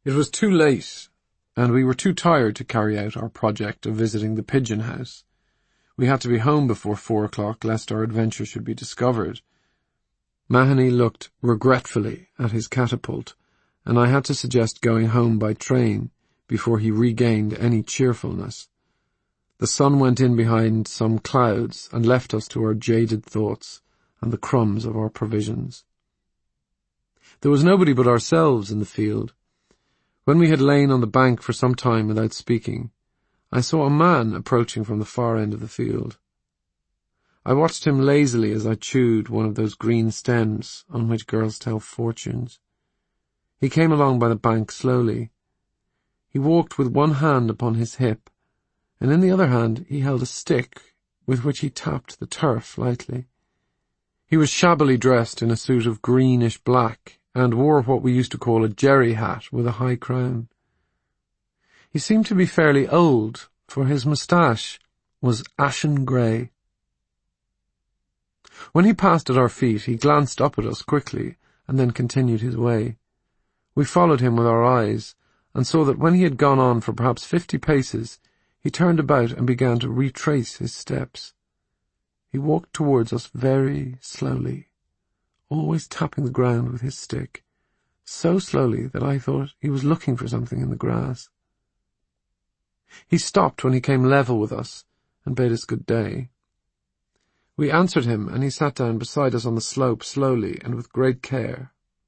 It was too late, and we were too tired to carry out our project of visiting the pigeon house. We had to be home before 4 o'clock, lest our adventure should be discovered. Mahony looked regretfully at his catapult, and I had to suggest going home by train before he regained any cheerfulness. The sun went in behind some clouds and left us to our jaded thoughts and the crumbs of our provisions. There was nobody but ourselves in the field. When we had lain on the bank for some time without speaking, I saw a man approaching from the far end of the field. I watched him lazily as I chewed one of those green stems on which girls tell fortunes. He came along by the bank slowly. He walked with one hand upon his hip, and in the other hand he held a stick with which he tapped the turf lightly. He was shabbily dressed in a suit of greenish black, and wore what we used to call a jerry hat with a high crown. He seemed to be fairly old, for his moustache was ashen grey. When he passed at our feet, he glanced up at us quickly, and then continued his way. We followed him with our eyes, and saw that when he had gone on for perhaps 50 paces, he turned about and began to retrace his steps. He walked towards us very slowly, always tapping the ground with his stick, so slowly that I thought he was looking for something in the grass. He stopped when he came level with us and bade us good day. We answered him, and he sat down beside us on the slope slowly and with great care.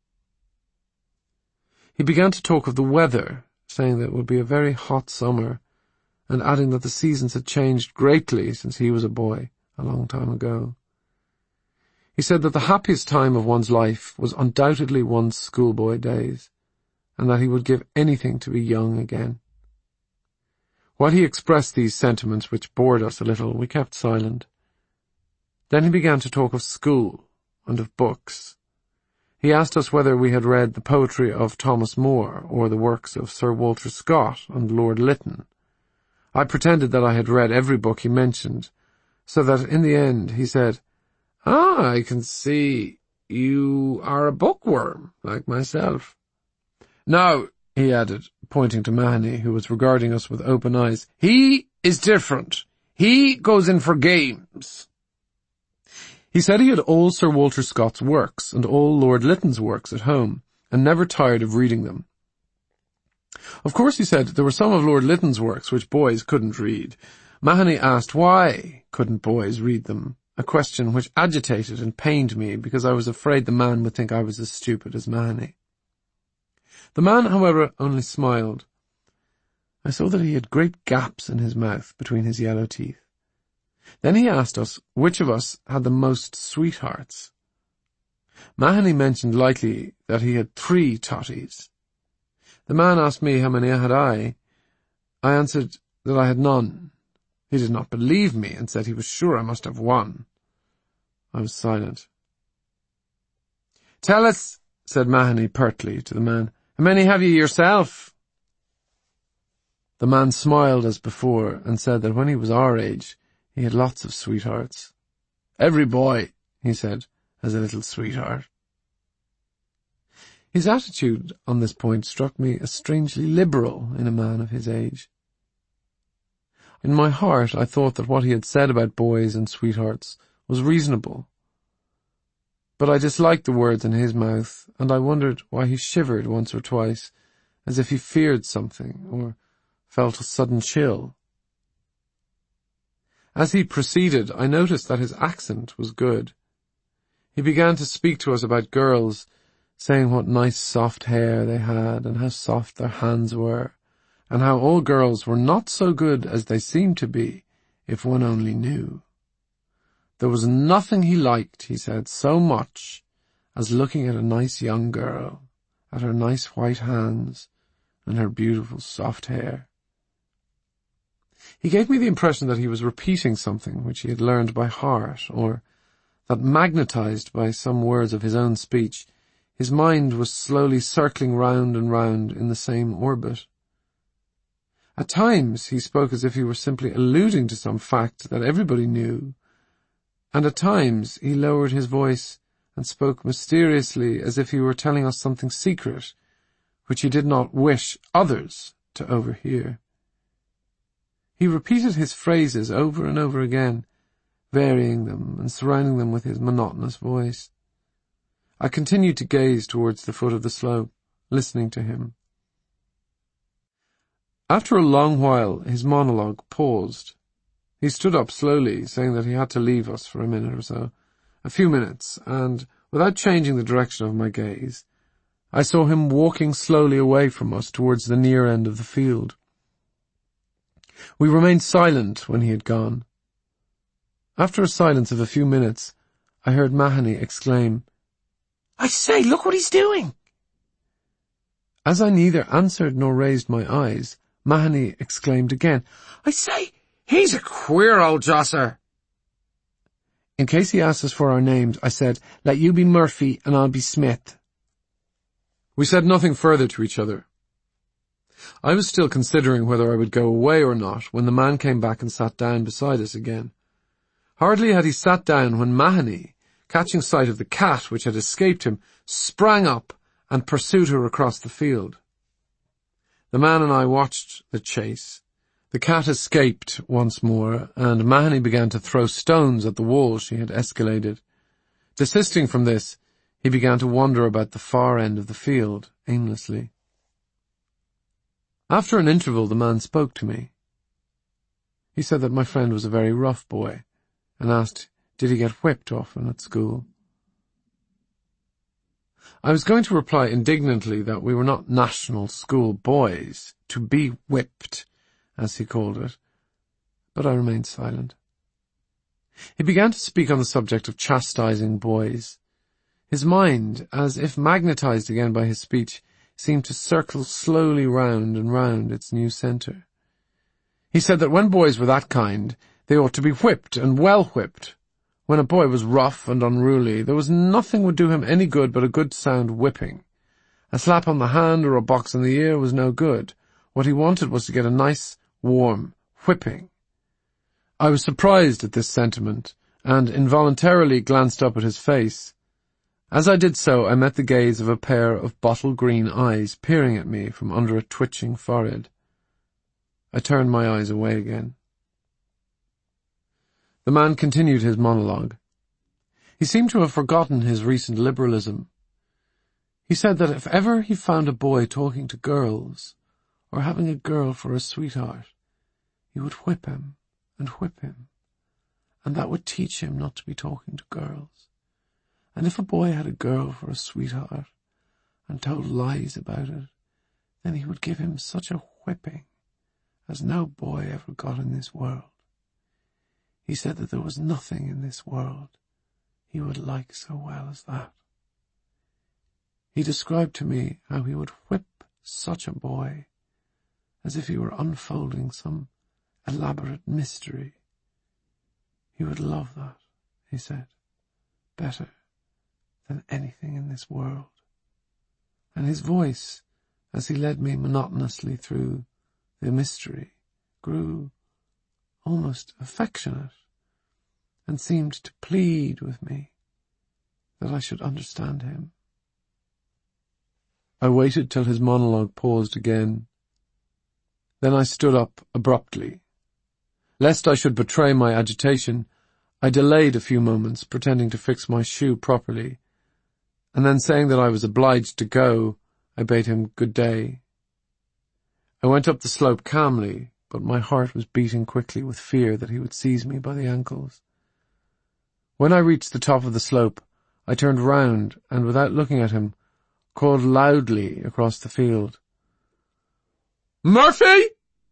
He began to talk of the weather, saying that it would be a very hot summer, and adding that the seasons had changed greatly since he was a boy, a long time ago. He said that the happiest time of one's life was undoubtedly one's schoolboy days, and that he would give anything to be young again. While he expressed these sentiments, which bored us a little, we kept silent. Then he began to talk of school and of books. He asked us whether we had read the poetry of Thomas Moore or the works of Sir Walter Scott and Lord Lytton. I pretended that I had read every book he mentioned, so that in the end he said, I can see you are a bookworm, like myself. Now, he added, pointing to Mahony, who was regarding us with open eyes, he is different. He goes in for games. He said he had all Sir Walter Scott's works and all Lord Lytton's works at home, and never tired of reading them. Of course, he said, there were some of Lord Lytton's works which boys couldn't read. Mahony asked why couldn't boys read them, a question which agitated and pained me because I was afraid the man would think I was as stupid as Mahony. The man, however, only smiled. I saw that he had great gaps in his mouth between his yellow teeth. Then he asked us which of us had the most sweethearts. Mahony mentioned lightly that he had 3 totties. The man asked me how many had I. I answered that I had none. He did not believe me and said he was sure I must have 1. I was silent. Tell us, said Mahony pertly to the man, how many have you yourself? The man smiled as before and said that when he was our age, he had lots of sweethearts. Every boy, he said, has a little sweetheart. His attitude on this point struck me as strangely liberal in a man of his age. In my heart I thought that what he had said about boys and sweethearts was reasonable. But I disliked the words in his mouth, and I wondered why he shivered once or twice, as if he feared something, or felt a sudden chill. As he proceeded, I noticed that his accent was good. He began to speak to us about girls, saying what nice soft hair they had, and how soft their hands were, and how all girls were not so good as they seemed to be, if one only knew. There was nothing he liked, he said, so much as looking at a nice young girl, at her nice white hands, and her beautiful soft hair. He gave me the impression that he was repeating something which he had learned by heart, or that, magnetized by some words of his own speech, his mind was slowly circling round and round in the same orbit. At times he spoke as if he were simply alluding to some fact that everybody knew, and at times he lowered his voice and spoke mysteriously as if he were telling us something secret, which he did not wish others to overhear. He repeated his phrases over and over again, varying them and surrounding them with his monotonous voice. I continued to gaze towards the foot of the slope, listening to him. After a long while, his monologue paused. He stood up slowly, saying that he had to leave us for a minute or so, a few minutes, and, without changing the direction of my gaze, I saw him walking slowly away from us towards the near end of the field. We remained silent when he had gone. After a silence of a few minutes, I heard Mahony exclaim, "I say, look what he's doing!" As I neither answered nor raised my eyes, Mahony exclaimed again, "I say, he's a queer old josser." In case he asked us for our names, I said, "Let you be Murphy and I'll be Smith." We said nothing further to each other. I was still considering whether I would go away or not when the man came back and sat down beside us again. Hardly had he sat down when Mahony, catching sight of the cat which had escaped him, sprang up and pursued her across the field. The man and I watched the chase. The cat escaped once more, and Mahony began to throw stones at the wall she had escaladed. Desisting from this, he began to wander about the far end of the field, aimlessly. After an interval, the man spoke to me. He said that my friend was a very rough boy, and asked, did he get whipped often at school? I was going to reply indignantly that we were not national school boys, to be whipped, as he called it, but I remained silent. He began to speak on the subject of chastising boys. His mind, as if magnetized again by his speech, seemed to circle slowly round and round its new centre. He said that when boys were that kind, they ought to be whipped, and well whipped. When a boy was rough and unruly, there was nothing would do him any good but a good sound whipping. A slap on the hand or a box in the ear was no good. What he wanted was to get a nice, warm whipping. I was surprised at this sentiment, and involuntarily glanced up at his face. As I did so, I met the gaze of a pair of bottle-green eyes peering at me from under a twitching forehead. I turned my eyes away again. The man continued his monologue. He seemed to have forgotten his recent liberalism. He said that if ever he found a boy talking to girls, or having a girl for a sweetheart, he would whip him, and that would teach him not to be talking to girls. And if a boy had a girl for a sweetheart, and told lies about it, then he would give him such a whipping as no boy ever got in this world. He said that there was nothing in this world he would like so well as that. He described to me how he would whip such a boy as if he were unfolding some elaborate mystery. He would love that, he said, better than anything in this world. And his voice, as he led me monotonously through the mystery, grew almost affectionate, and seemed to plead with me that I should understand him. I waited till his monologue paused again. Then I stood up abruptly. Lest I should betray my agitation, I delayed a few moments, pretending to fix my shoe properly, and then saying that I was obliged to go, I bade him good day. I went up the slope calmly, but my heart was beating quickly with fear that he would seize me by the ankles. When I reached the top of the slope, I turned round and, without looking at him, called loudly across the field, "Murphy!"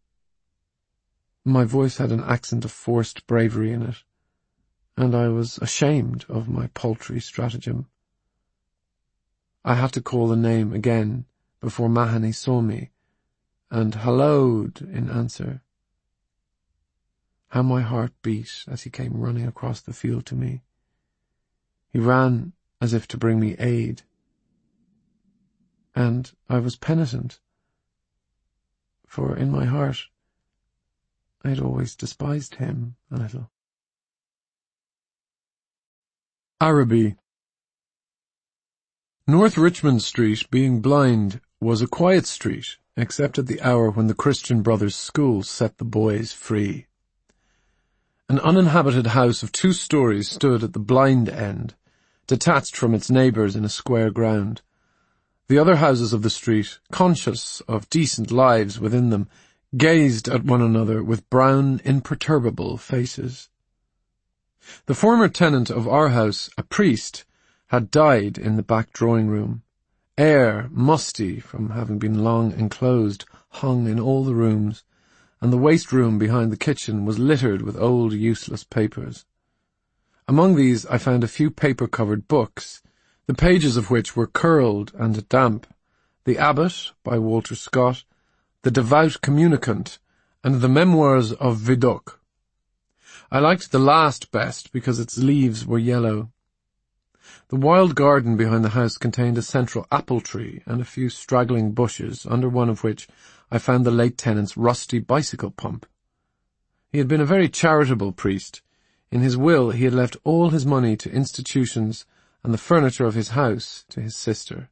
My voice had an accent of forced bravery in it, and I was ashamed of my paltry stratagem. I had to call the name again before Mahony saw me, and hallooed in answer. How my heart beat as he came running across the field to me. He ran as if to bring me aid, and I was penitent, for in my heart I had always despised him a little. Araby. North Richmond Street, being blind, was a quiet street, except at the hour when the Christian Brothers' school set the boys free. An uninhabited house of 2 stories stood at the blind end, detached from its neighbours in a square ground. The other houses of the street, conscious of decent lives within them, gazed at one another with brown, imperturbable faces. The former tenant of our house, a priest, had died in the back drawing-room. Air, musty from having been long enclosed, hung in all the rooms, and the waste-room behind the kitchen was littered with old, useless papers. Among these I found a few paper-covered books, the pages of which were curled and damp: The Abbot, by Walter Scott, The Devout Communicant, and The Memoirs of Vidocq. I liked the last best because its leaves were yellow. The wild garden behind the house contained a central apple tree and a few straggling bushes, under one of which I found the late tenant's rusty bicycle pump. He had been a very charitable priest. In his will he had left all his money to institutions and the furniture of his house to his sister.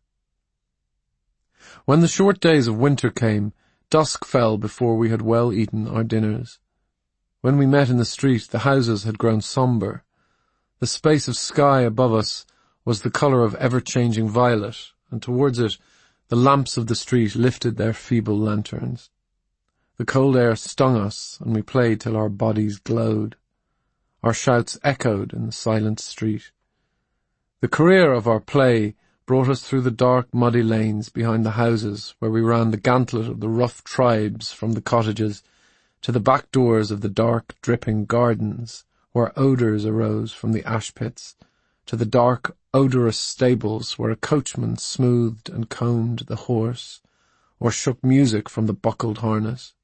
When the short days of winter came, dusk fell before we had well eaten our dinners. When we met in the street, the houses had grown sombre. The space of sky above us was the colour of ever-changing violet, and towards it the lamps of the street lifted their feeble lanterns. The cold air stung us, and we played till our bodies glowed. Our shouts echoed in the silent street. The career of our play brought us through the dark, muddy lanes behind the houses, where we ran the gauntlet of the rough tribes from the cottages, to the back doors of the dark, dripping gardens, where odours arose from the ash pits, to the dark, odorous stables where a coachman smoothed and combed the horse, or shook music from the buckled harness.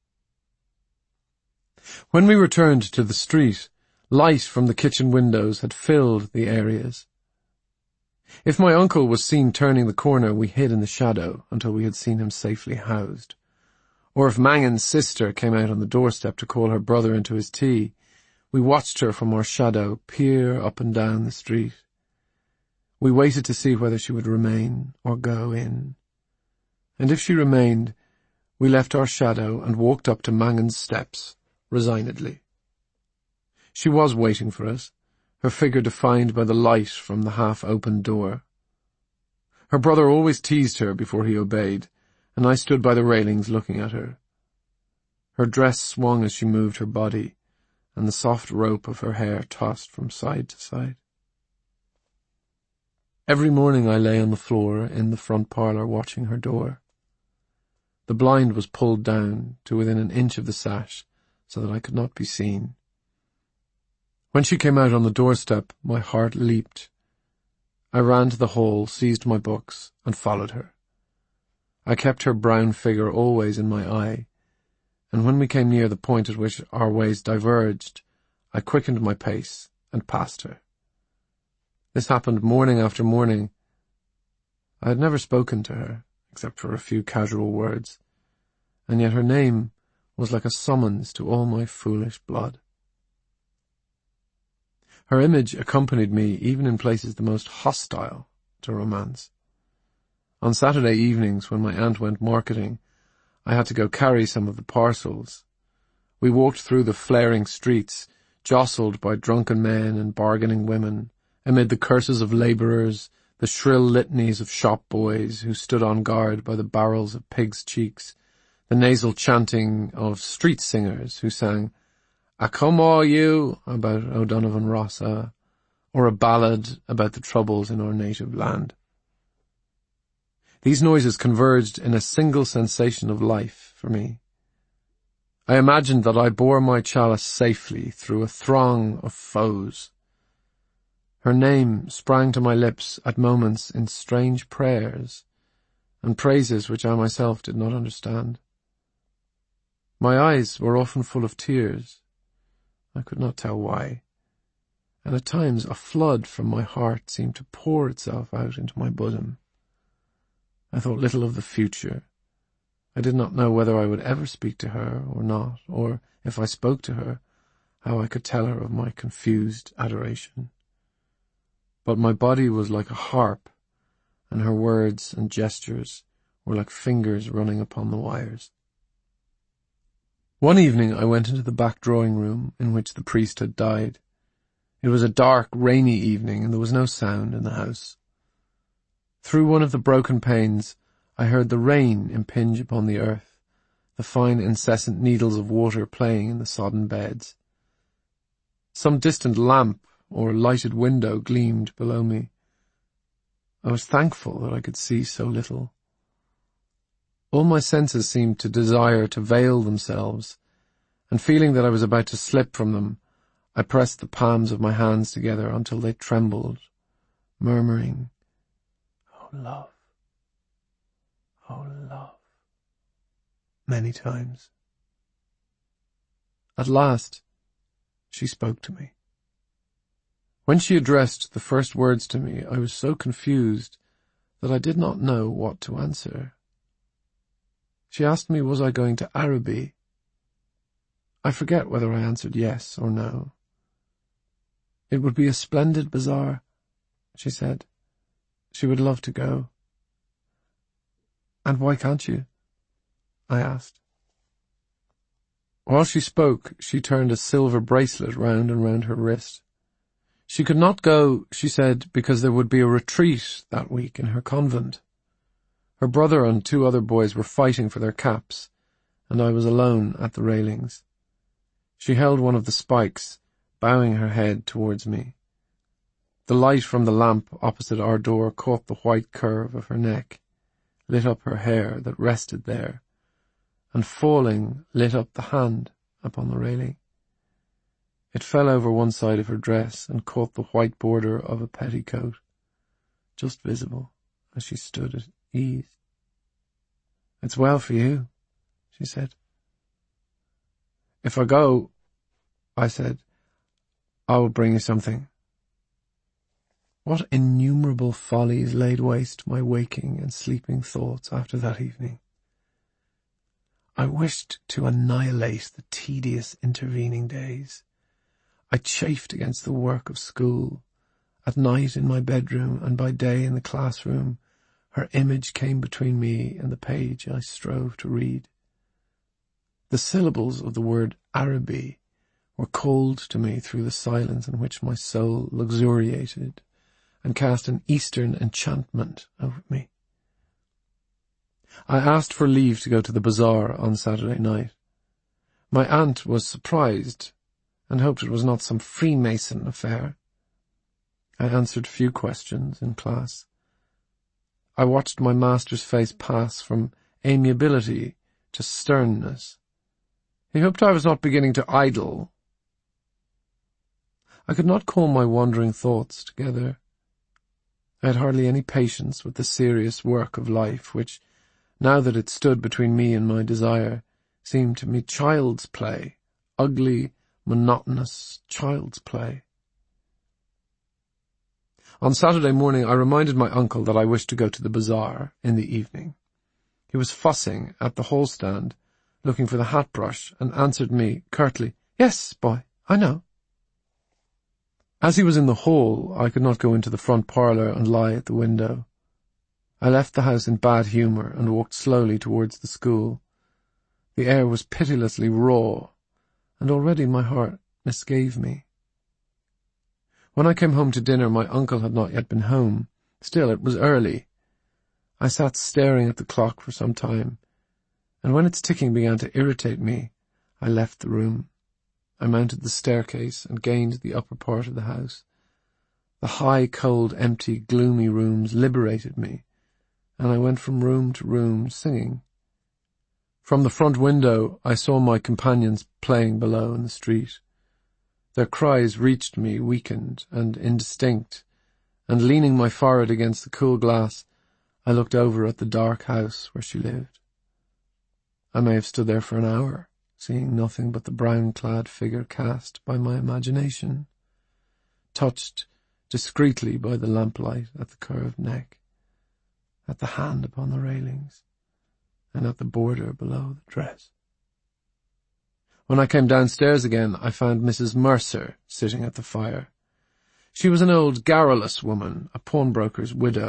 When we returned to the street, light from the kitchen windows had filled the areas. If my uncle was seen turning the corner, we hid in the shadow until we had seen him safely housed. Or if Mangan's sister came out on the doorstep to call her brother into his tea, we watched her from our shadow peer up and down the street. We waited to see whether she would remain or go in. And if she remained, we left our shadow and walked up to Mangan's steps, resignedly. She was waiting for us, her figure defined by the light from the half-opened door. Her brother always teased her before he obeyed, and I stood by the railings looking at her. Her dress swung as she moved her body, and the soft rope of her hair tossed from side to side. Every morning I lay on the floor in the front parlour watching her door. The blind was pulled down to within an inch of the sash so that I could not be seen. When she came out on the doorstep, my heart leaped. I ran to the hall, seized my books, and followed her. I kept her brown figure always in my eye, and when we came near the point at which our ways diverged, I quickened my pace and passed her. This happened morning after morning. I had never spoken to her, except for a few casual words, and yet her name was like a summons to all my foolish blood. Her image accompanied me even in places the most hostile to romance. On Saturday evenings, when my aunt went marketing, I had to go carry some of the parcels. We walked through the flaring streets, jostled by drunken men and bargaining women, amid the curses of labourers, the shrill litanies of shop boys who stood on guard by the barrels of pigs' cheeks, the nasal chanting of street singers who sang "A come all you" about O'Donovan Rossa, or a ballad about the troubles in our native land. These noises converged in a single sensation of life for me. I imagined that I bore my chalice safely through a throng of foes. Her name sprang to my lips at moments in strange prayers, and praises which I myself did not understand. My eyes were often full of tears. I could not tell why, and at times a flood from my heart seemed to pour itself out into my bosom. I thought little of the future. I did not know whether I would ever speak to her or not, or, if I spoke to her, how I could tell her of my confused adoration. But my body was like a harp, and her words and gestures were like fingers running upon the wires. One evening I went into the back drawing-room in which the priest had died. It was a dark, rainy evening, and there was no sound in the house. Through one of the broken panes I heard the rain impinge upon the earth, the fine incessant needles of water playing in the sodden beds. Some distant lamp or lighted window gleamed below me. I was thankful that I could see so little. All my senses seemed to desire to veil themselves, and feeling that I was about to slip from them, I pressed the palms of my hands together until they trembled, murmuring, "Oh, love, oh, love," many times. At last, she spoke to me. When she addressed the first words to me, I was so confused that I did not know what to answer. She asked me, was I going to Araby? I forget whether I answered yes or no. It would be a splendid bazaar, she said. She would love to go. And why can't you? I asked. While she spoke, she turned a silver bracelet round and round her wrist. She could not go, she said, because there would be a retreat that week in her convent. Her brother and 2 other boys were fighting for their caps, and I was alone at the railings. She held one of the spikes, bowing her head towards me. The light from the lamp opposite our door caught the white curve of her neck, lit up her hair that rested there, and falling lit up the hand upon the railing. It fell over one side of her dress and caught the white border of a petticoat, just visible as she stood at ease. "It's well for you," she said. "If I go," I said, "I will bring you something." What innumerable follies laid waste my waking and sleeping thoughts after that evening. I wished to annihilate the tedious intervening days. I chafed against the work of school. At night in my bedroom and by day in the classroom, her image came between me and the page I strove to read. The syllables of the word Araby were cold to me through the silence in which my soul luxuriated and cast an Eastern enchantment over me. I asked for leave to go to the bazaar on Saturday night. My aunt was surprised and hoped it was not some Freemason affair. I answered few questions in class. I watched my master's face pass from amiability to sternness. He hoped I was not beginning to idle. I could not call my wandering thoughts together. I had hardly any patience with the serious work of life, which, now that it stood between me and my desire, seemed to me child's play, ugly, monotonous child's play. On Saturday morning I reminded my uncle that I wished to go to the bazaar in the evening. He was fussing at the hall stand, looking for the hat brush, and answered me curtly, "Yes, boy, I know." As he was in the hall, I could not go into the front parlour and lie at the window. I left the house in bad humour and walked slowly towards the school. The air was pitilessly raw, and already my heart misgave me. When I came home to dinner, my uncle had not yet been home. Still, it was early. I sat staring at the clock for some time, and when its ticking began to irritate me, I left the room. I mounted the staircase and gained the upper part of the house. The high, cold, empty, gloomy rooms liberated me, and I went from room to room singing. From the front window I saw my companions playing below in the street. Their cries reached me weakened and indistinct, and leaning my forehead against the cool glass, I looked over at the dark house where she lived. I may have stood there for an hour, seeing nothing but the brown-clad figure cast by my imagination, touched discreetly by the lamplight at the curved neck, at the hand upon the railings, and at the border below the dress. When I came downstairs again, I found Mrs. Mercer sitting at the fire. She was an old garrulous woman, a pawnbroker's widow,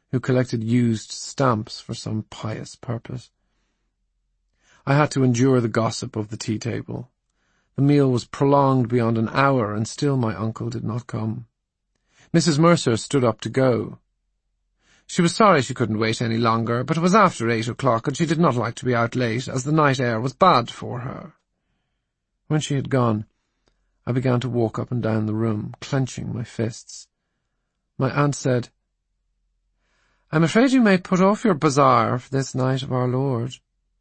who collected used stamps for some pious purpose. I had to endure the gossip of the tea table. The meal was prolonged beyond an hour, and still my uncle did not come. Mrs. Mercer stood up to go. She was sorry she couldn't wait any longer, but it was after 8 o'clock, and she did not like to be out late, as the night air was bad for her. When she had gone, I began to walk up and down the room, clenching my fists. My aunt said, "I'm afraid you may put off your bazaar for this night of our Lord."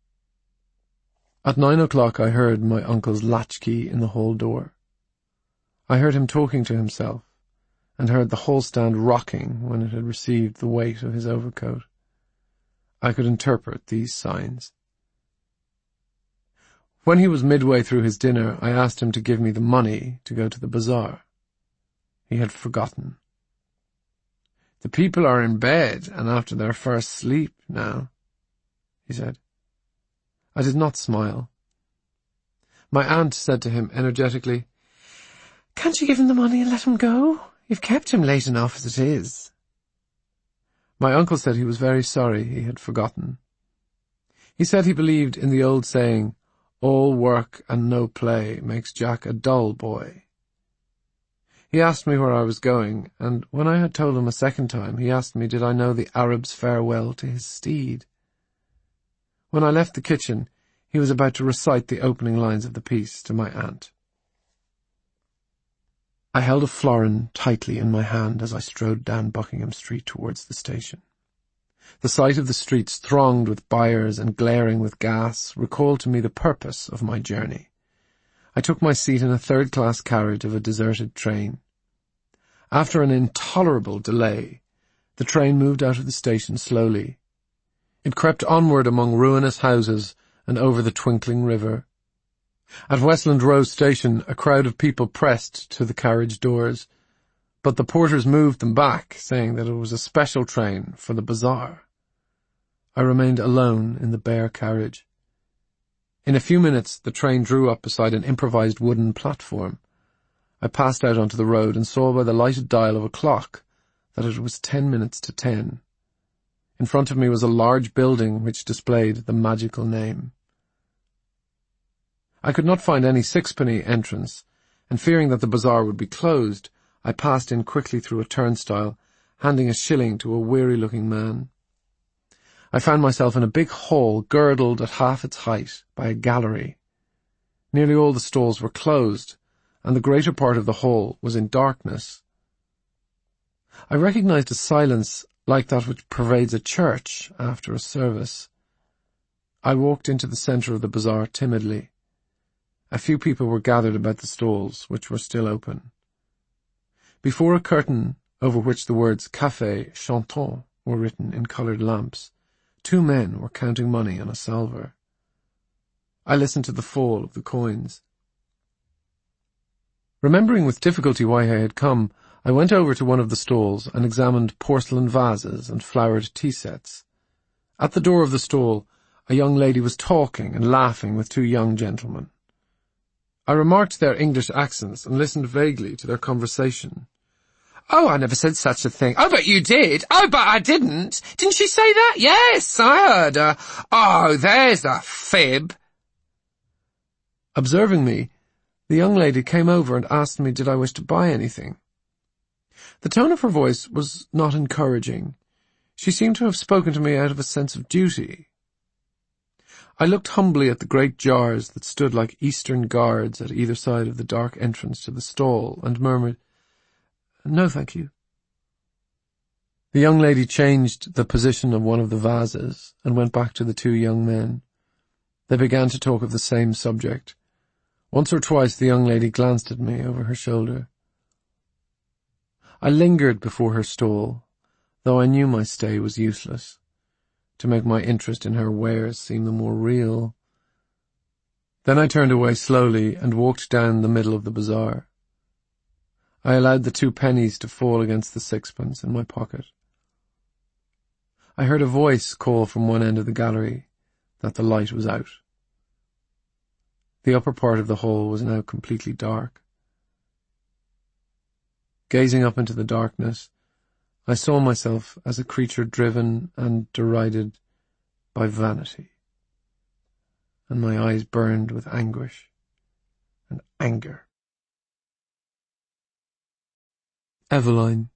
At 9 o'clock I heard my uncle's latchkey in the hall door. I heard him talking to himself, and heard the hall stand rocking when it had received the weight of his overcoat. I could interpret these signs. When he was midway through his dinner, I asked him to give me the money to go to the bazaar. He had forgotten. "The people are in bed and after their first sleep now," he said. I did not smile. My aunt said to him energetically, "Can't you give him the money and let him go? You've kept him late enough as it is." My uncle said he was very sorry he had forgotten. He said he believed in the old saying, "All work and no play makes Jack a dull boy." He asked me where I was going, and when I had told him a second time, he asked me did I know the Arab's farewell to his steed. When I left the kitchen, he was about to recite the opening lines of the piece to my aunt. I held a florin tightly in my hand as I strode down Buckingham Street towards the station. The sight of the streets thronged with buyers and glaring with gas recalled to me the purpose of my journey. I took my seat in a third-class carriage of a deserted train. After an intolerable delay, the train moved out of the station slowly. It crept onward among ruinous houses and over the twinkling river. At Westland Row Station, a crowd of people pressed to the carriage doors, but the porters moved them back, saying that it was a special train for the bazaar. I remained alone in the bare carriage. In a few minutes, the train drew up beside an improvised wooden platform. I passed out onto the road and saw by the lighted dial of a clock that it was 10 minutes to 10. In front of me was a large building which displayed the magical name. I could not find any sixpenny entrance, and fearing that the bazaar would be closed, I passed in quickly through a turnstile, handing a shilling to a weary-looking man. I found myself in a big hall girdled at half its height by a gallery. Nearly all the stalls were closed, and the greater part of the hall was in darkness. I recognized a silence like that which pervades a church after a service. I walked into the centre of the bazaar timidly. A few people were gathered about the stalls, which were still open. Before a curtain over which the words Café Chantant were written in coloured lamps, 2 men were counting money on a salver. I listened to the fall of the coins. Remembering with difficulty why I had come, I went over to one of the stalls and examined porcelain vases and flowered tea sets. At the door of the stall, a young lady was talking and laughing with 2 young gentlemen. I remarked their English accents and listened vaguely to their conversation. "Oh, I never said such a thing." "Oh, but you did." "Oh, but I didn't." "Didn't she say that?" "Yes, I heard her." "Oh, there's a fib." Observing me, the young lady came over and asked me did I wish to buy anything. The tone of her voice was not encouraging. She seemed to have spoken to me out of a sense of duty. I looked humbly at the great jars that stood like Eastern guards at either side of the dark entrance to the stall, and murmured, "No, thank you." The young lady changed the position of one of the vases and went back to the 2 young men. They began to talk of the same subject. Once or twice the young lady glanced at me over her shoulder. I lingered before her stall, though I knew my stay was useless, to make my interest in her wares seem the more real. Then I turned away slowly and walked down the middle of the bazaar. I allowed the 2 pennies to fall against the 6pence in my pocket. I heard a voice call from one end of the gallery that the light was out. The upper part of the hall was now completely dark. Gazing up into the darkness, I saw myself as a creature driven and derided by vanity, and my eyes burned with anguish and anger. Eveline.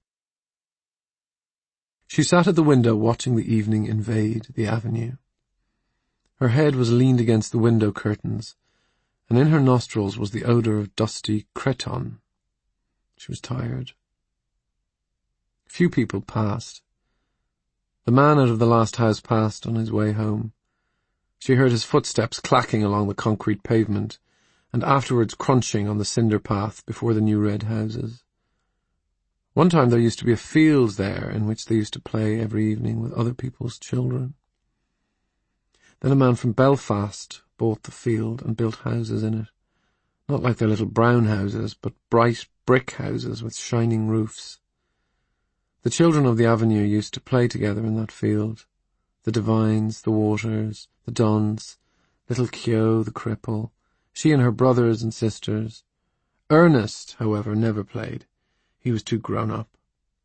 She sat at the window watching the evening invade the avenue. Her head was leaned against the window curtains, and in her nostrils was the odour of dusty cretonne. She was tired. Few people passed. The man out of the last house passed on his way home. She heard his footsteps clacking along the concrete pavement, and afterwards crunching on the cinder path before the new red houses. One time there used to be a field there in which they used to play every evening with other people's children. Then a man from Belfast bought the field and built houses in it, not like their little brown houses, but bright brick houses with shining roofs. The children of the avenue used to play together in that field. The Devines, the Waters, the Duns, little Keogh, the cripple, she and her brothers and sisters. Ernest, however, never played. He was too grown up.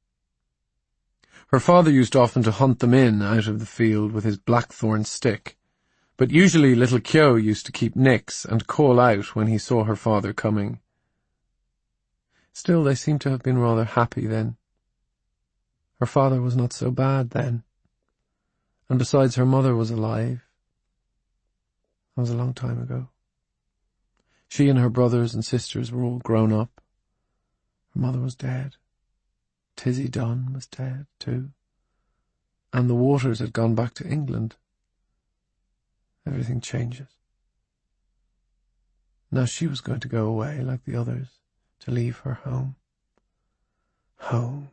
Her father used often to hunt them in out of the field with his blackthorn stick, but usually little Keogh used to keep nix and call out when he saw her father coming. Still, they seemed to have been rather happy then. Her father was not so bad then, and besides, her mother was alive. That was a long time ago. She and her brothers and sisters were all grown up. Her mother was dead. Tizzie Dunn was dead, too. And the Waters had gone back to England. Everything changes. Now she was going to go away like the others, to leave her home. Home.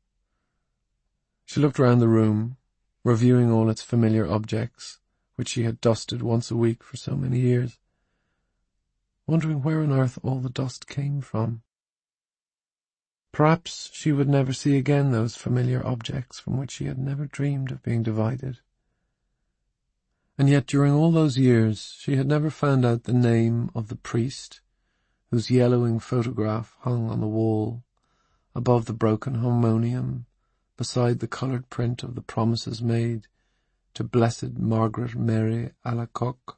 She looked round the room, reviewing all its familiar objects, which she had dusted once a week for so many years, wondering where on earth all the dust came from. Perhaps she would never see again those familiar objects from which she had never dreamed of being divided. And yet during all those years she had never found out the name of the priest whose yellowing photograph hung on the wall, above the broken harmonium, beside the coloured print of the promises made to Blessed Margaret Mary Alacoque.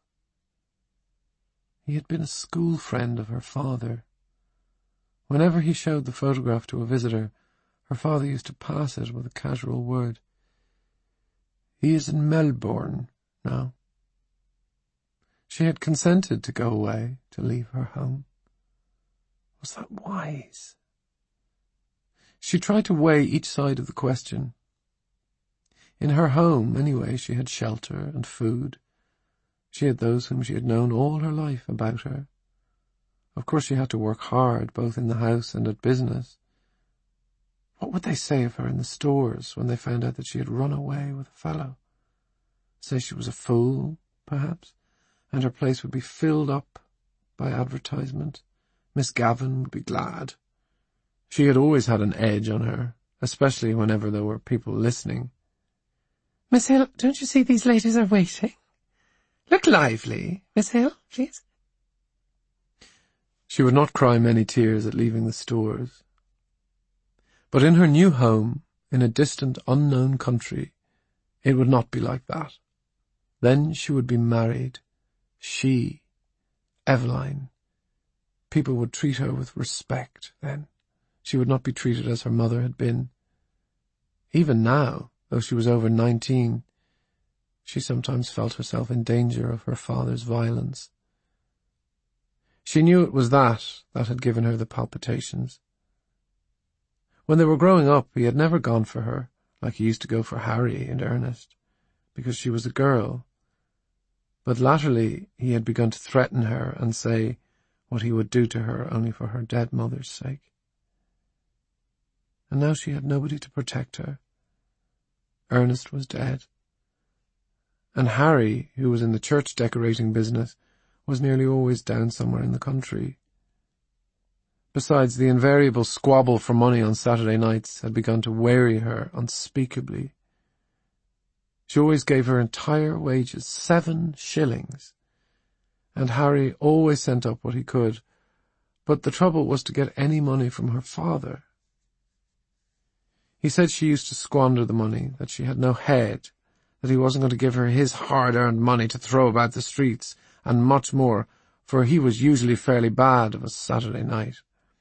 He had been a school friend of her father. Whenever he showed the photograph to a visitor, her father used to pass it with a casual word. He is in Melbourne now. She had consented to go away, to leave her home. Was that wise? She tried to weigh each side of the question. In her home, anyway, she had shelter and food. She had those whom she had known all her life about her. Of course she had to work hard, both in the house and at business. What would they say of her in the stores when they found out that she had run away with a fellow? Say she was a fool, perhaps, and her place would be filled up by advertisement. Miss Gavin would be glad. She had always had an edge on her, especially whenever there were people listening. Miss Hill, don't you see these ladies are waiting? Look lively, Miss Hill, please. She would not cry many tears at leaving the stores. But in her new home, in a distant, unknown country, it would not be like that. Then she would be married. She, Eveline. People would treat her with respect then. She would not be treated as her mother had been. Even now, though she was over 19, she sometimes felt herself in danger of her father's violence. She knew it was that had given her the palpitations. When they were growing up, he had never gone for her, like he used to go for Harry and Ernest, because she was a girl. But latterly he had begun to threaten her and say what he would do to her only for her dead mother's sake. And now she had nobody to protect her. Ernest was dead. And Harry, who was in the church decorating business, was nearly always down somewhere in the country. Besides, the invariable squabble for money on Saturday nights had begun to weary her unspeakably. She always gave her entire wages, 7 shillings, and Harry always sent up what he could, but the trouble was to get any money from her father. He said she used to squander the money, that she had no head, that he wasn't going to give her his hard-earned money to throw about the streets, and much more, for he was usually fairly bad of a Saturday night.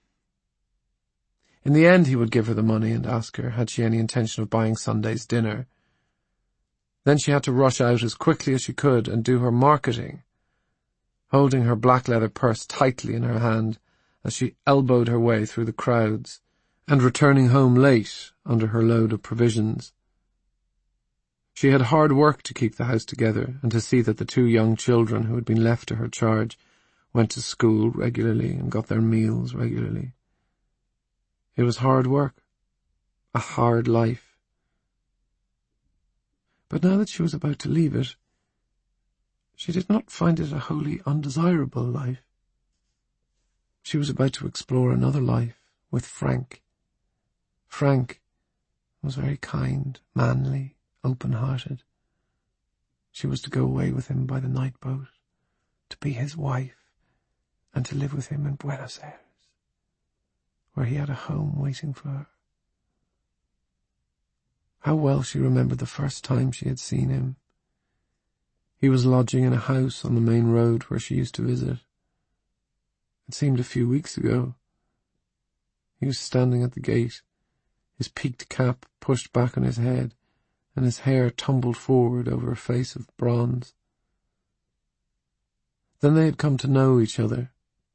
In the end he would give her the money and ask her had she any intention of buying Sunday's dinner. Then she had to rush out as quickly as she could and do her marketing, holding her black leather purse tightly in her hand as she elbowed her way through the crowds, and returning home late under her load of provisions. She had hard work to keep the house together and to see that the 2 young children who had been left to her charge went to school regularly and got their meals regularly. It was hard work, a hard life. But now that she was about to leave it, she did not find it a wholly undesirable life. She was about to explore another life with Frank. Frank was very kind, manly, open-hearted. She was to go away with him by the night boat, to be his wife, and to live with him in Buenos Aires, where he had a home waiting for her. How well she remembered the first time she had seen him. He was lodging in a house on the main road where she used to visit. It seemed a few weeks ago. He was standing at the gate, his peaked cap pushed back on his head, and his hair tumbled forward over a face of bronze. Then they had come to know each other.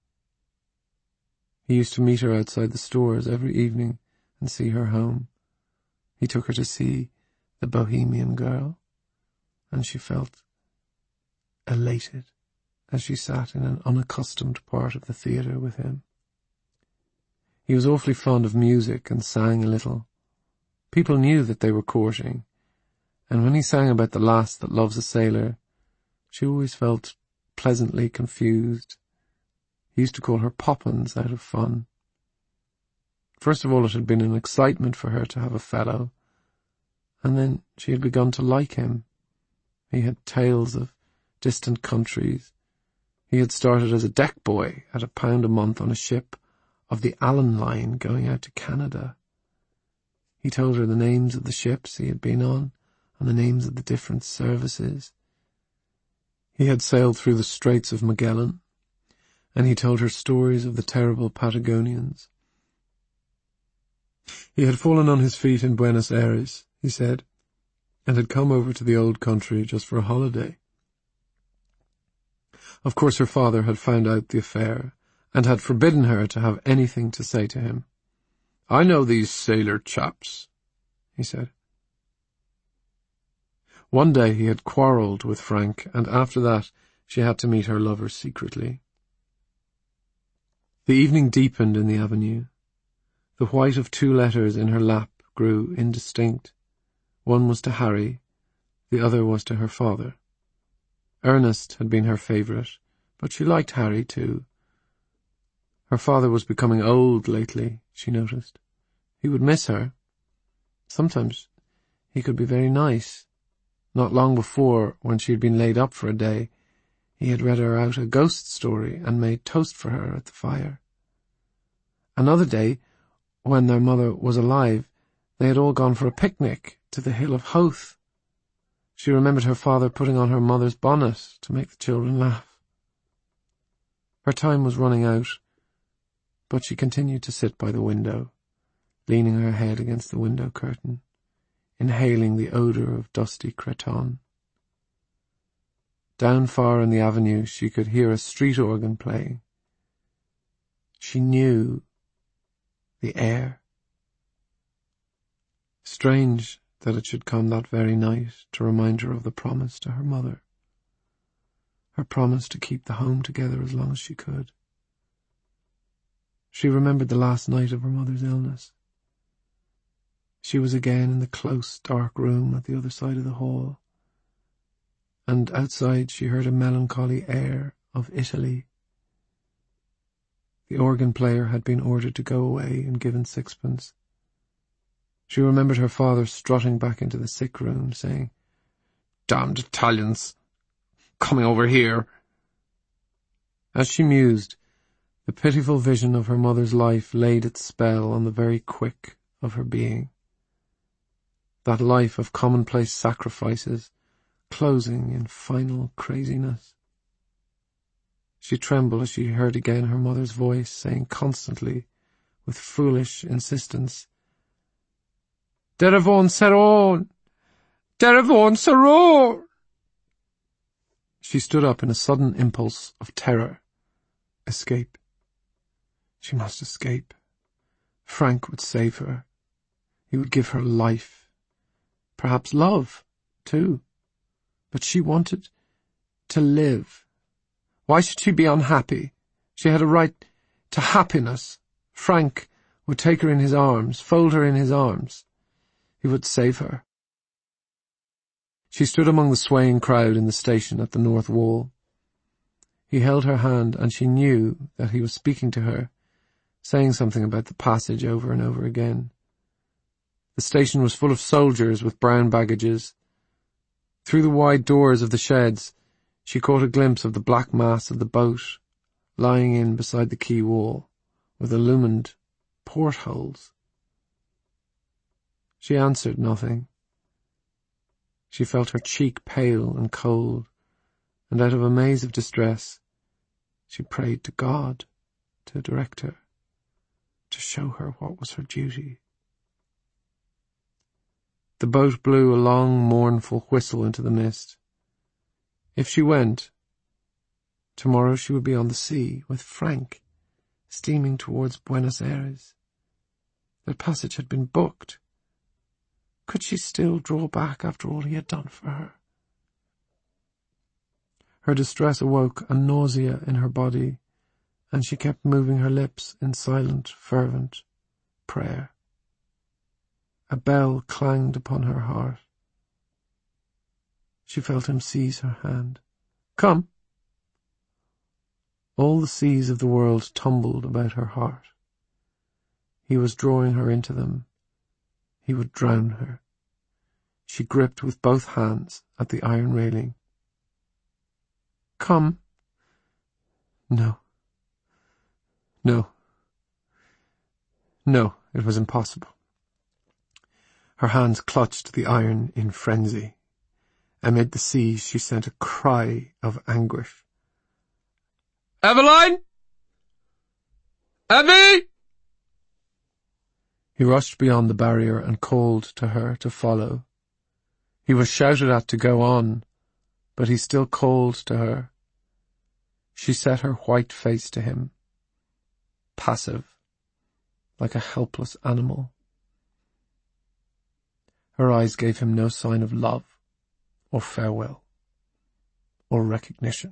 He used to meet her outside the stores every evening and see her home. He took her to see The Bohemian Girl, and she felt elated as she sat in an unaccustomed part of the theatre with him. He was awfully fond of music and sang a little. People knew that they were courting, and when he sang about the lass that loves a sailor, she always felt pleasantly confused. He used to call her Poppins out of fun. First of all, it had been an excitement for her to have a fellow, and then she had begun to like him. He had tales of distant countries. He had started as a deck boy at £1 a month on a ship of the Allen Line going out to Canada. He told her the names of the ships he had been on and the names of the different services. He had sailed through the Straits of Magellan, and he told her stories of the terrible Patagonians. He had fallen on his feet in Buenos Aires, he said, and had come over to the old country just for a holiday. Of course her father had found out the affair, and had forbidden her to have anything to say to him. "I know these sailor chaps," he said. One day he had quarrelled with Frank, and after that she had to meet her lover secretly. The evening deepened in the avenue. The white of 2 letters in her lap grew indistinct. One was to Harry, the other was to her father. Ernest had been her favourite, but she liked Harry too. Her father was becoming old lately, she noticed. He would miss her. Sometimes he could be very nice. Not long before, when she had been laid up for a day, he had read her out a ghost story and made toast for her at the fire. Another day, when their mother was alive, they had all gone for a picnic to the Hill of Howth. She remembered her father putting on her mother's bonnet to make the children laugh. Her time was running out, but she continued to sit by the window, leaning her head against the window curtain, inhaling the odour of dusty cretonne. Down far in the avenue she could hear a street organ playing. She knew the air. Strange that it should come that very night to remind her of the promise to her mother, her promise to keep the home together as long as she could. She remembered the last night of her mother's illness. She was again in the close, dark room at the other side of the hall, and outside she heard a melancholy air of Italy. The organ player had been ordered to go away and given 6pence. She remembered her father strutting back into the sick room, saying, "Damned Italians, coming over here." As she mused, the pitiful vision of her mother's life laid its spell on the very quick of her being. that life of commonplace sacrifices, closing in final craziness. She trembled as she heard again her mother's voice saying constantly, with foolish insistence, "Derevon Saron! Derevon Saron!" She stood up in a sudden impulse of terror. Escape. She must escape. Frank would save her. He would give her life. Perhaps love, too. But she wanted to live. Why should she be unhappy? She had a right to happiness. Frank would take her in his arms, fold her in his arms. He would save her. She stood among the swaying crowd in the station at the north wall. He held her hand, and she knew that he was speaking to her, saying something about the passage over and over again. The station was full of soldiers with brown baggages. Through the wide doors of the sheds, she caught a glimpse of the black mass of the boat, lying in beside the quay wall, with illumined portholes. She answered nothing. She felt her cheek pale and cold, and out of a maze of distress, she prayed to God to direct her, to show her what was her duty. The boat blew a long, mournful whistle into the mist. If she went, tomorrow she would be on the sea with Frank, steaming towards Buenos Aires. Their passage had been booked. Could she still draw back after all he had done for her? Her distress awoke a nausea in her body, and she kept moving her lips in silent, fervent prayer. A bell clanged upon her heart. She felt him seize her hand. "Come!" All the seas of the world tumbled about her heart. He was drawing her into them. He would drown her. She gripped with both hands at the iron railing. "Come." No. No. No, it was impossible. Her hands clutched the iron in frenzy. Amid the seas she sent a cry of anguish. "Eveline! Evie!" He rushed beyond the barrier and called to her to follow. He was shouted at to go on, but he still called to her. She set her white face to him, passive, like a helpless animal. Her eyes gave him no sign of love, or farewell, or recognition.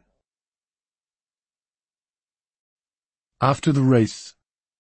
After the race,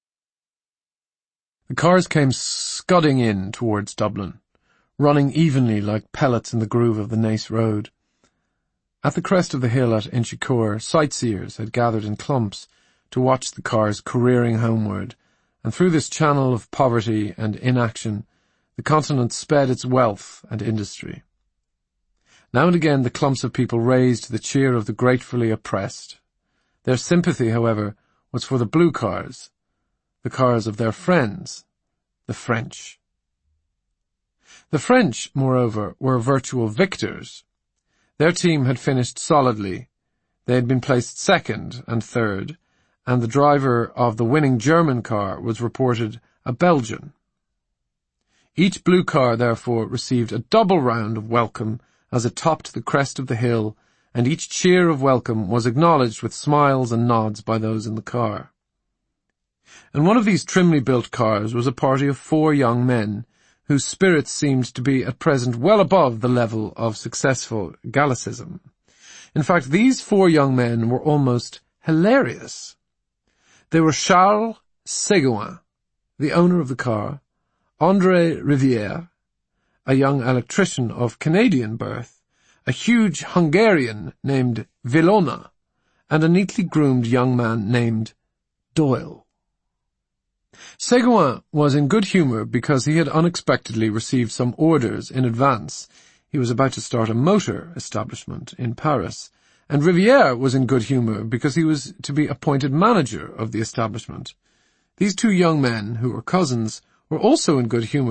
the cars came scudding in towards Dublin, running evenly like pellets in the groove of the Naas Road. At the crest of the hill at Inchicore, sightseers had gathered in clumps to watch the cars careering homeward, and through this channel of poverty and inaction, the continent sped its wealth and industry. Now and again the clumps of people raised the cheer of the gratefully oppressed. Their sympathy, however, was for the blue cars, the cars of their friends, the French. The French, moreover, were virtual victors. Their team had finished solidly. They had been placed second and third, and the driver of the winning German car was reported a Belgian. Each blue car, therefore, received a double round of welcome as it topped the crest of the hill, and each cheer of welcome was acknowledged with smiles and nods by those in the car. In one of these trimly built cars was a party of 4 young men, whose spirits seemed to be at present well above the level of successful Gallicism. In fact, these 4 young men were almost hilarious. They were Charles Seguin, the owner of the car, André Rivière, a young electrician of Canadian birth, a huge Hungarian named Vilona, and a neatly groomed young man named Doyle. Seguin was in good humour because he had unexpectedly received some orders in advance. He was about to start a motor establishment in Paris, and Rivière was in good humour because he was to be appointed manager of the establishment. These 2 young men, who were cousins, were also in good humour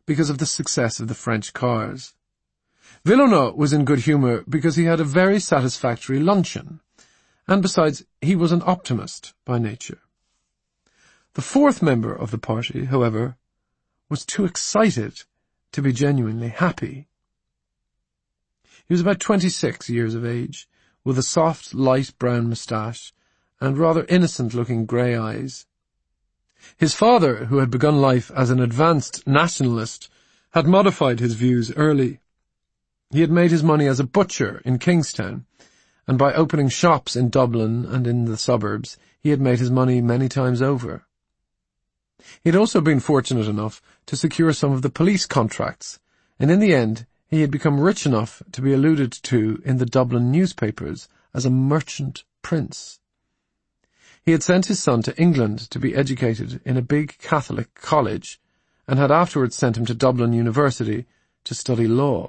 because of the success of the French cars. Villeneuve was in good humour because he had a very satisfactory luncheon, and besides, he was an optimist by nature. The fourth member of the party, however, was too excited to be genuinely happy. He was about 26 years of age, with a soft, light brown moustache and rather innocent-looking grey eyes. His father, who had begun life as an advanced nationalist, had modified his views early. He had made his money as a butcher in Kingstown, and by opening shops in Dublin and in the suburbs, he had made his money many times over. He had also been fortunate enough to secure some of the police contracts, and in the end he had become rich enough to be alluded to in the Dublin newspapers as a merchant prince. He had sent his son to England to be educated in a big Catholic college, and had afterwards sent him to Dublin University to study law.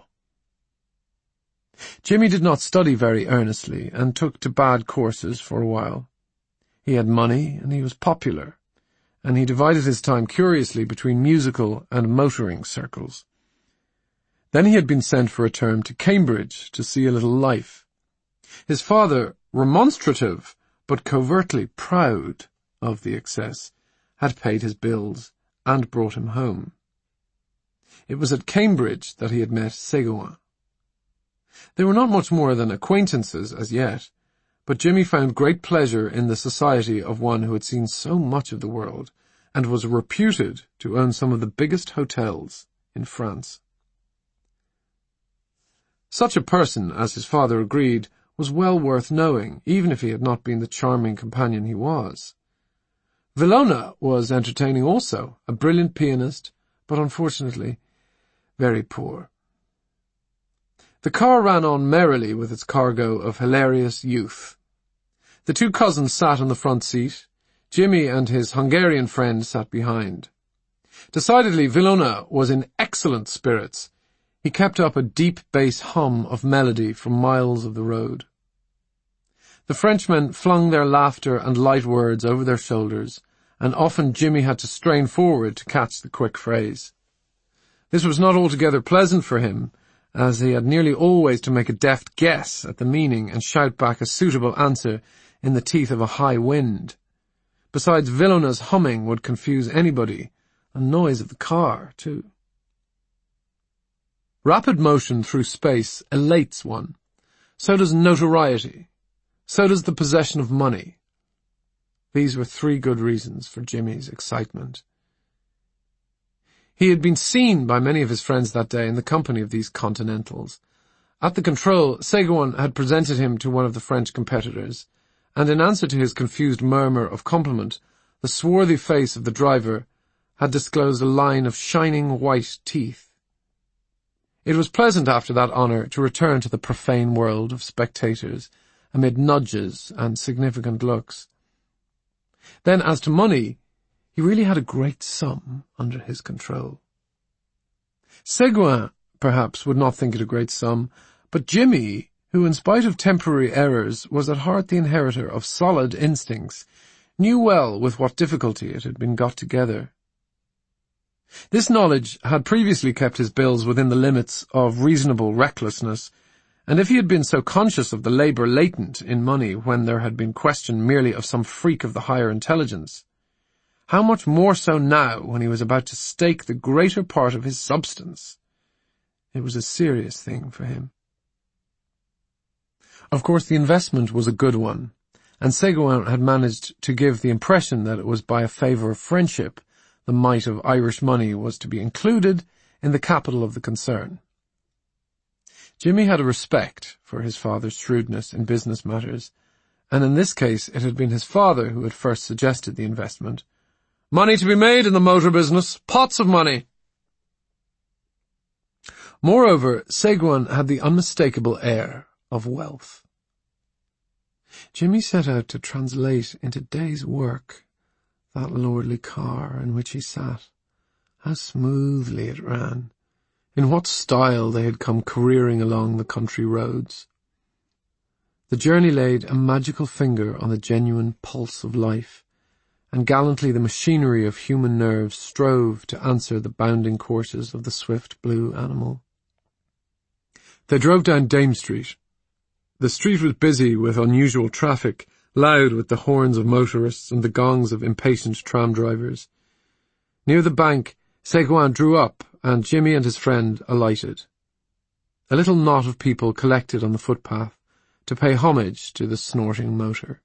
Jimmy did not study very earnestly, and took to bad courses for a while. He had money, and he was popular, and he divided his time curiously between musical and motoring circles. Then he had been sent for a term to Cambridge to see a little life. His father, remonstrative but covertly proud of the excess, had paid his bills and brought him home. It was at Cambridge that he had met Ségolène. They were not much more than acquaintances as yet, but Jimmy found great pleasure in the society of one who had seen so much of the world and was reputed to own some of the biggest hotels in France. Such a person, as his father agreed, was well worth knowing, even if he had not been the charming companion he was. Villeneuve was entertaining also, a brilliant pianist, but unfortunately very poor. The car ran on merrily with its cargo of hilarious youth. The two cousins sat on the front seat. Jimmy and his Hungarian friend sat behind. Decidedly, Villeneuve was in excellent spirits. He kept up a deep bass hum of melody from miles of the road. The Frenchmen flung their laughter and light words over their shoulders, and often Jimmy had to strain forward to catch the quick phrase. This was not altogether pleasant for him, as he had nearly always to make a deft guess at the meaning and shout back a suitable answer in the teeth of a high wind. Besides, Villeneuve's humming would confuse anybody, and noise of the car, too. Rapid motion through space elates one. So does notoriety. So does the possession of money. These were 3 good reasons for Jimmy's excitement. He had been seen by many of his friends that day in the company of these continentals. At the control, Ségolène had presented him to one of the French competitors, and in answer to his confused murmur of compliment, the swarthy face of the driver had disclosed a line of shining white teeth. It was pleasant after that honour to return to the profane world of spectators, amid nudges and significant looks. Then, as to money, he really had a great sum under his control. Ségolène, perhaps, would not think it a great sum, but Jimmy, who in spite of temporary errors was at heart the inheritor of solid instincts, knew well with what difficulty it had been got together. This knowledge had previously kept his bills within the limits of reasonable recklessness, and if he had been so conscious of the labour latent in money when there had been question merely of some freak of the higher intelligence, how much more so now when he was about to stake the greater part of his substance? It was a serious thing for him. Of course, the investment was a good one, and Ségolène had managed to give the impression that it was by a favour of friendship the mite of Irish money was to be included in the capital of the concern. Jimmy had a respect for his father's shrewdness in business matters, and in this case it had been his father who had first suggested the investment. Money to be made in the motor business, pots of money. Moreover, Ségolène had the unmistakable air of wealth. Jimmy set out to translate into days' work that lordly car in which he sat. How smoothly it ran. In what style they had come careering along the country roads. The journey laid a magical finger on the genuine pulse of life, and gallantly the machinery of human nerves strove to answer the bounding courses of the swift blue animal. They drove down Dame Street. The street was busy with unusual traffic, loud with the horns of motorists and the gongs of impatient tram drivers. Near the bank, Ségouin drew up, and Jimmy and his friend alighted. A little knot of people collected on the footpath to pay homage to the snorting motor.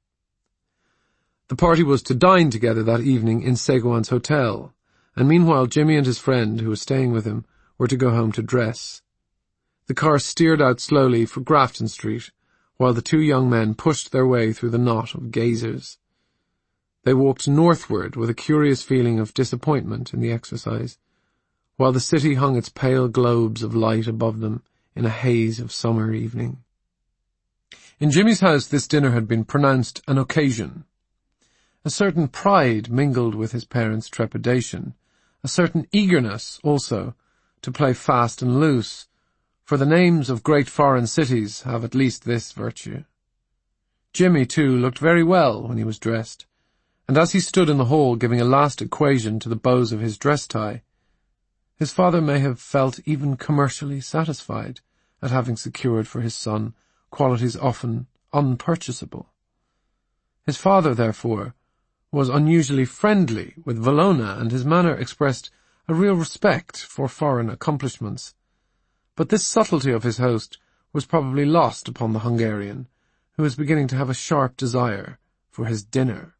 The party was to dine together that evening in Ségouin's hotel, and meanwhile Jimmy and his friend, who was staying with him, were to go home to dress. The car steered out slowly for Grafton Street, while the two young men pushed their way through the knot of gazers. They walked northward with a curious feeling of disappointment in the exercise, while the city hung its pale globes of light above them in a haze of summer evening. In Jimmy's house this dinner had been pronounced an occasion. A certain pride mingled with his parents' trepidation, a certain eagerness, also, to play fast and loose, for the names of great foreign cities have at least this virtue. Jimmy, too, looked very well when he was dressed, and as he stood in the hall giving a last equation to the bows of his dress tie, his father may have felt even commercially satisfied at having secured for his son qualities often unpurchasable. His father, therefore, was unusually friendly with Villona, and his manner expressed a real respect for foreign accomplishments. But this subtlety of his host was probably lost upon the Hungarian, who was beginning to have a sharp desire for his dinner.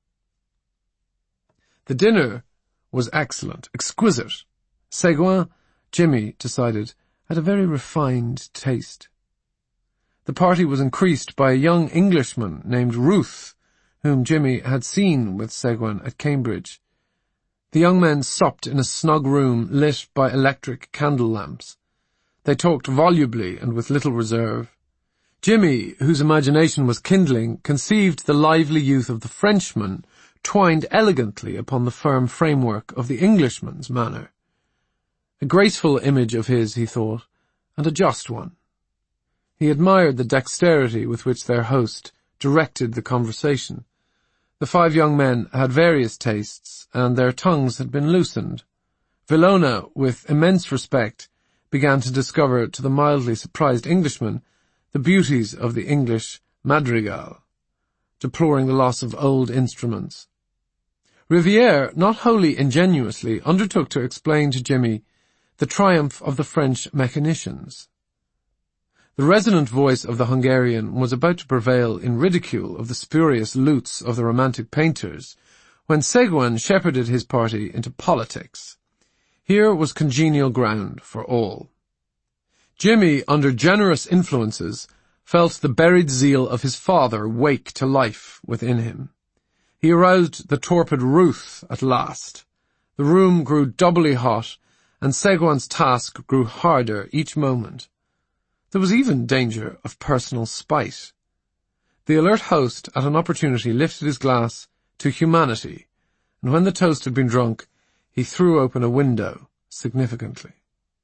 The dinner was excellent, exquisite. Ségouin, Jimmy decided, had a very refined taste. The party was increased by a young Englishman named Ruth, whom Jimmy had seen with Ségouin at Cambridge. The young men supped in a snug room lit by electric candle lamps. They talked volubly and with little reserve. Jimmy, whose imagination was kindling, conceived the lively youth of the Frenchman twined elegantly upon the firm framework of the Englishman's manner. A graceful image of his, he thought, and a just one. He admired the dexterity with which their host directed the conversation. The five young men had various tastes, and their tongues had been loosened. Villona, with immense respect, began to discover to the mildly surprised Englishman the beauties of the English madrigal, deploring the loss of old instruments. Rivière, not wholly ingenuously, undertook to explain to Jimmy the triumph of the French mechanicians. The resonant voice of the Hungarian was about to prevail in ridicule of the spurious lutes of the romantic painters, when Ségouin shepherded his party into politics. Here was congenial ground for all. Jimmy, under generous influences, felt the buried zeal of his father wake to life within him. He aroused the torpid Ruth at last. The room grew doubly hot, and Ségouin's task grew harder each moment. There was even danger of personal spite. The alert host at an opportunity lifted his glass to humanity, and when the toast had been drunk, he threw open a window significantly.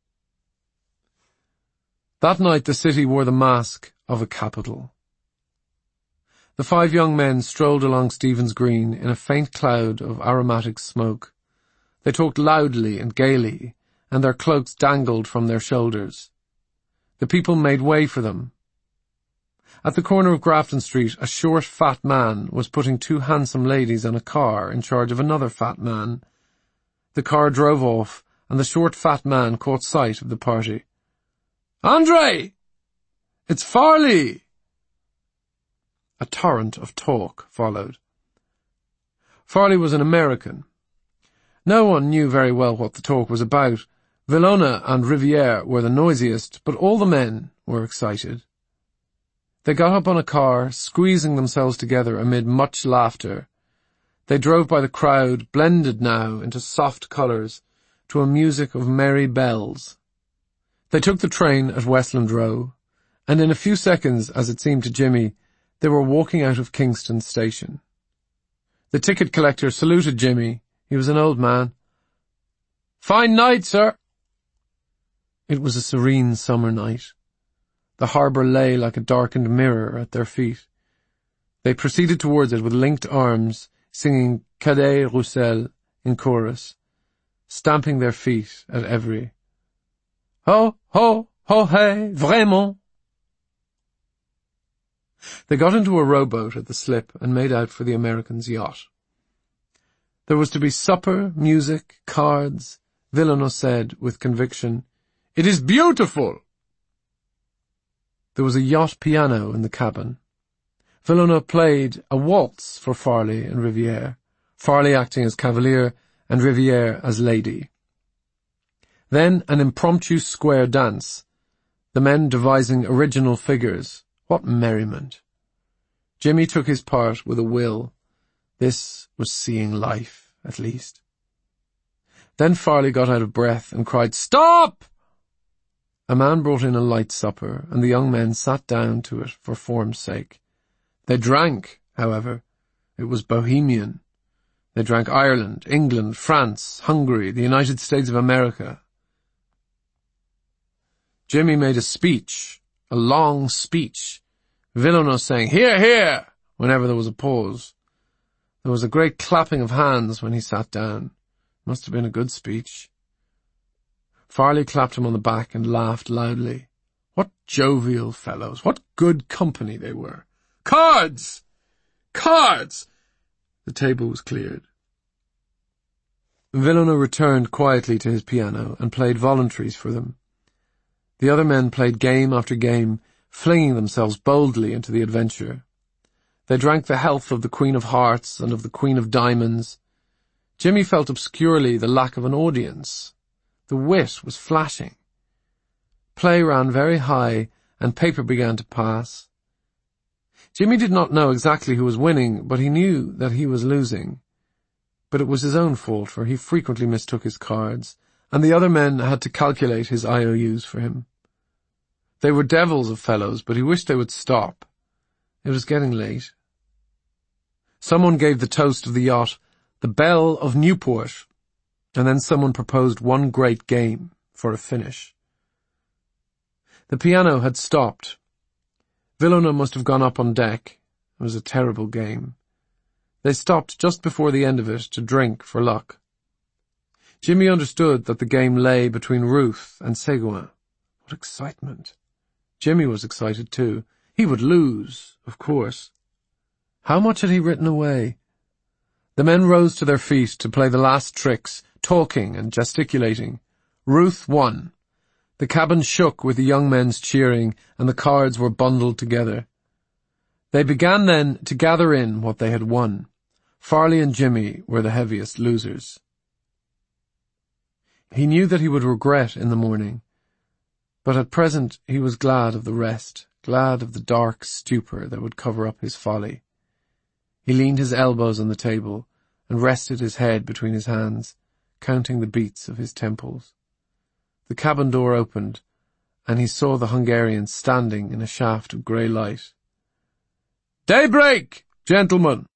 That night the city wore the mask of a capital. The five young men strolled along Stephen's Green in a faint cloud of aromatic smoke. They talked loudly and gaily, and their cloaks dangled from their shoulders. The people made way for them. At the corner of Grafton Street, a short, fat man was putting two handsome ladies on a car in charge of another fat man. The car drove off, and the short, fat man caught sight of the party. "Andre! It's Farley!" A torrent of talk followed. Farley was an American. No one knew very well what the talk was about. Villona and Rivière were the noisiest, but all the men were excited. They got up on a car, squeezing themselves together amid much laughter. They drove by the crowd, blended now into soft colours, to a music of merry bells. They took the train at Westland Row, and in a few seconds, as it seemed to Jimmy, they were walking out of Kingston Station. The ticket collector saluted Jimmy. He was an old man. "Fine night, sir." It was a serene summer night. The harbour lay like a darkened mirror at their feet. They proceeded towards it with linked arms, singing Cadet Roussel in chorus, stamping their feet at every "Ho, ho, ho, hey, vraiment." They got into a rowboat at the slip and made out for the American's yacht. There was to be supper, music, cards. Villeneuve said with conviction, "It is beautiful." There was a yacht piano in the cabin. Villeneuve played a waltz for Farley and Riviere, Farley acting as cavalier and Riviere as lady. Then an impromptu square dance, the men devising original figures. What merriment! Jimmy took his part with a will. This was seeing life, at least. Then Farley got out of breath and cried, "Stop!" A man brought in a light supper, and the young men sat down to it for form's sake. They drank, however. It was bohemian. They drank Ireland, England, France, Hungary, the United States of America. Jimmy made a speech, a long speech, Villeneuve saying, "Hear, hear," whenever there was a pause. There was a great clapping of hands when he sat down. Must have been a good speech. Farley clapped him on the back and laughed loudly. What jovial fellows, what good company they were. "Cards! Cards!" The table was cleared. Villeneuve returned quietly to his piano and played voluntaries for them. The other men played game after game, flinging themselves boldly into the adventure. They drank the health of the Queen of Hearts and of the Queen of Diamonds. Jimmy felt obscurely the lack of an audience. The wit was flashing. Play ran very high, and paper began to pass. Jimmy did not know exactly who was winning, but he knew that he was losing. But it was his own fault, for he frequently mistook his cards, and the other men had to calculate his IOUs for him. They were devils of fellows, but he wished they would stop. It was getting late. Someone gave the toast of the yacht, "The Belle of Newport," and then someone proposed one great game for a finish. The piano had stopped. Villeneuve must have gone up on deck. It was a terrible game. They stopped just before the end of it to drink for luck. Jimmy understood that the game lay between Ruth and Seguin. What excitement! Jimmy was excited too. He would lose, of course. How much had he written away? The men rose to their feet to play the last tricks, talking and gesticulating. Ruth won. The cabin shook with the young men's cheering, and the cards were bundled together. They began then to gather in what they had won. Farley and Jimmy were the heaviest losers. He knew that he would regret in the morning, but at present he was glad of the rest, glad of the dark stupor that would cover up his folly. He leaned his elbows on the table and rested his head between his hands, counting the beats of his temples. The cabin door opened, and he saw the Hungarian standing in a shaft of grey light. "Daybreak, gentlemen!"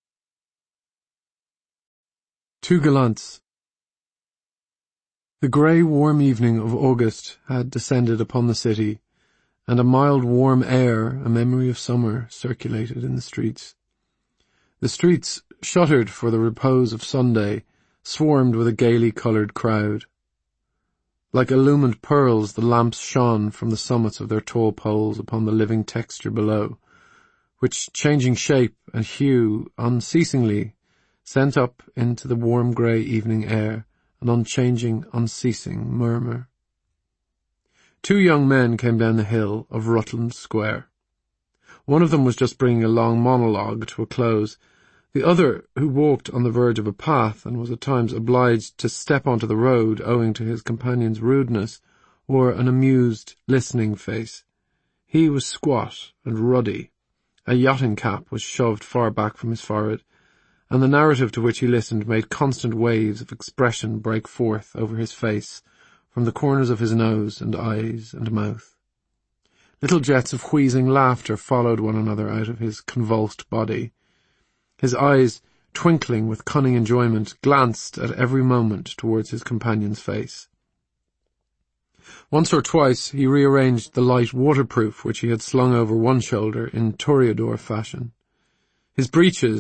Two gallants. The grey, warm evening of August had descended upon the city, and a mild, warm air, a memory of summer, circulated in the streets. The streets, shuttered for the repose of Sunday, swarmed with a gaily coloured crowd. Like illumined pearls, the lamps shone from the summits of their tall poles upon the living texture below, which, changing shape and hue unceasingly, sent up into the warm grey evening air an unchanging, unceasing murmur. Two young men came down the hill of Rutland Square. One of them was just bringing a long monologue to a close. The other, who walked on the verge of a path and was at times obliged to step onto the road owing to his companion's rudeness, wore an amused, listening face. He was squat and ruddy. A yachting cap was shoved far back from his forehead, and the narrative to which he listened made constant waves of expression break forth over his face from the corners of his nose and eyes and mouth. Little jets of wheezing laughter followed one another out of his convulsed body. His eyes, twinkling with cunning enjoyment, glanced at every moment towards his companion's face. Once or twice he rearranged the light waterproof which he had slung over one shoulder in toreador fashion. His breeches,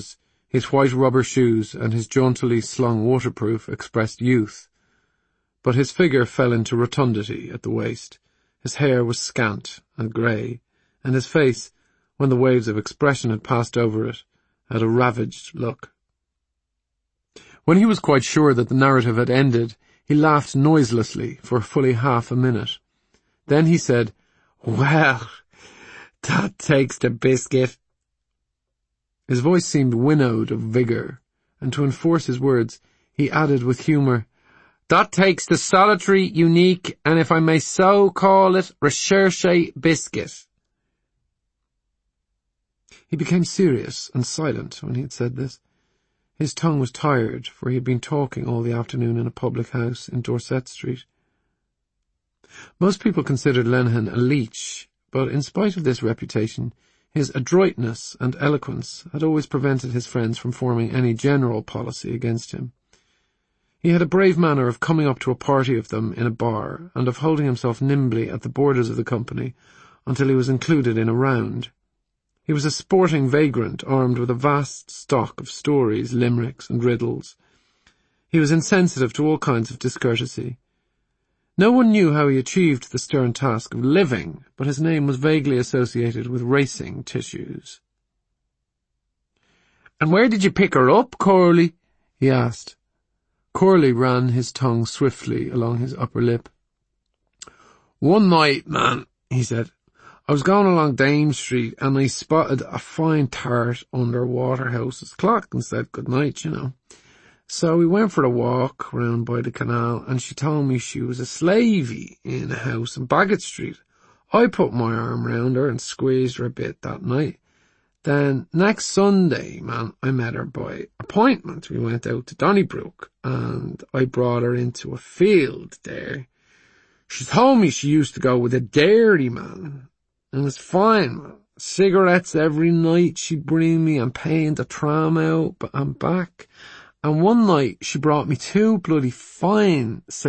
His white rubber shoes and his jauntily slung waterproof expressed youth, but his figure fell into rotundity at the waist. His hair was scant and grey, and his face, when the waves of expression had passed over it, had a ravaged look. When he was quite sure that the narrative had ended, he laughed noiselessly for fully half a minute. Then he said, "Well, that takes the biscuit." His voice seemed winnowed of vigour, and to enforce his words, he added with humour, "That takes the solitary, unique, and if I may so call it, recherche biscuit." He became serious and silent when he had said this. His tongue was tired, for he had been talking all the afternoon in a public house in Dorset Street. Most people considered Lenihan a leech, but in spite of this reputation, his adroitness and eloquence had always prevented his friends from forming any general policy against him. He had a brave manner of coming up to a party of them in a bar, and of holding himself nimbly at the borders of the company until he was included in a round. He was a sporting vagrant armed with a vast stock of stories, limericks, and riddles. He was insensitive to all kinds of discourtesy. No one knew how he achieved the stern task of living, but his name was vaguely associated with racing tissues. "And where did you pick her up, Corley?" he asked. Corley ran his tongue swiftly along his upper lip. "One night, man," he said, "I was going along Dame Street and I spotted a fine tart under Waterhouse's clock and said good night, you know. So we went for a walk round by the canal and she told me she was a slavey in a house in Baggot Street. I put my arm round her and squeezed her a bit that night. Then next Sunday, man, I met her by appointment. We went out to Donnybrook and I brought her into a field there. She told me she used to go with a dairyman. And it's fine, man. Cigarettes every night she'd bring me and paying the tram out and back. And one night she brought me 2 bloody fine